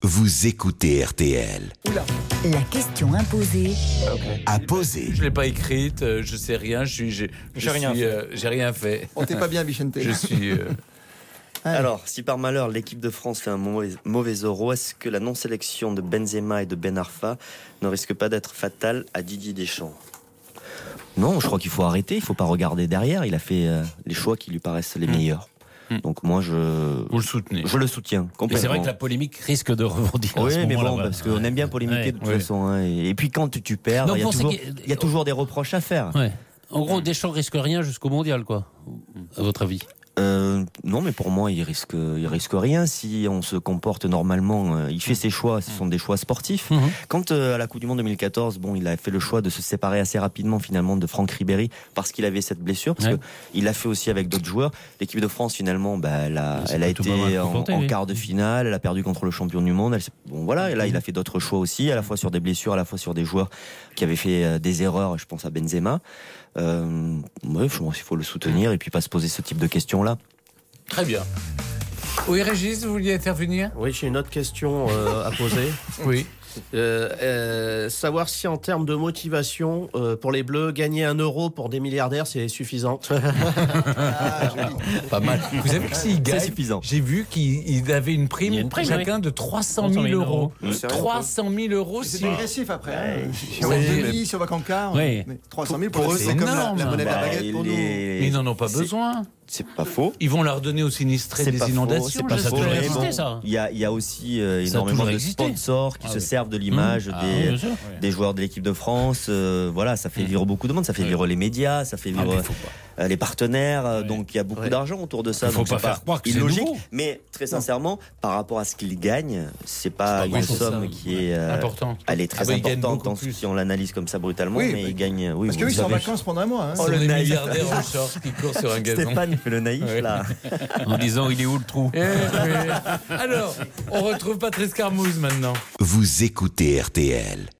Vous écoutez RTL. Oula. La question imposée. À poser. Je l'ai pas écrite, je sais rien, j'ai rien fait. On t'est pas bien, Vicente. Je suis. Alors, si par malheur l'équipe de France fait un mauvais euro, est-ce que la non-sélection de Benzema et de Ben Arfa ne risque pas d'être fatale à Didier Deschamps ? Non, je crois qu'il faut arrêter, il faut pas regarder derrière. Il a fait les choix qui lui paraissent les meilleurs. Donc moi, Vous le soutenez. je le soutiens Mais complètement. c'est vrai que la polémique risque de rebondir. à Oui, ce mais moment-là, bon, voilà. parce qu'on aime bien polémiquer de toute façon. Hein. Et puis quand tu perds, Donc, il pensez y a toujours des reproches à faire. Ouais. En gros, Deschamps risque rien jusqu'au mondial, quoi. À votre avis ? Non, mais pour moi, il risque rien si on se comporte normalement. Il fait ses choix, ce sont des choix sportifs. Quand à la Coupe du Monde 2014, bon, il a fait le choix de se séparer assez rapidement finalement de Franck Ribéry parce qu'il avait cette blessure, parce que il l'a fait aussi avec d'autres joueurs. L'équipe de France finalement, elle a été en quart de finale, elle a perdu contre le champion du monde. Bon voilà, et là il a fait d'autres choix aussi, à la fois sur des blessures, à la fois sur des joueurs qui avaient fait des erreurs. Je pense à Benzema. Je pense qu'il faut le soutenir et puis pas se poser ce type de questions-là. Très bien. Oui, Régis, vous vouliez intervenir ? Oui, j'ai une autre question à poser. Oui. Savoir si en termes de motivation pour les Bleus, gagner 1 euro pour des milliardaires, c'est suffisant. Pas mal. Vous savez que s'il gagne, C'est suffisant. j'ai vu qu'il avait une prime, Il y a une prime, chacun de 300 000 euros. Sérieux, 300 000 euros, C'est si... dégressif après. Si on Oui, va en mais- demi, si on va qu'en quart, Oui. 300 000 Pour eux, c'est comme énorme. la monnaie de la Bah, baguette pour nous. Mais ils n'en ont pas besoin. C'est pas faux. Ils vont leur donner aux sinistrés C'est des pas faux, inondations. c'est pas Ça a faux, toujours mais existé, bon, ça. Il y a aussi Ça a énormément toujours de existé. sponsors qui se servent de l'image bien sûr. des joueurs de l'équipe de France. Voilà, ça fait vivre beaucoup de monde, ça fait vivre les médias, ça fait vivre les partenaires. Donc il y a beaucoup d'argent autour de ça. Il faut donc pas c'est faire croire que c'est illogique. nouveau. Mais très sincèrement, par rapport à ce qu'ils gagnent, c'est pas une somme qui est Important. Elle est très Ils gagnent importante beaucoup plus. si on l'analyse comme ça brutalement, Oui, mais bah, ils gagnent. Oui, Parce que vous oui, ils sont en avez- vacances pendant un mois. Hein. Oh, le naïf. milliardaire en short qui court sur un gazon. Stéphane fait le naïf Ouais. là. En disant, il est où le trou ? Alors, on retrouve Patrice Carmouze maintenant. Vous écoutez RTL.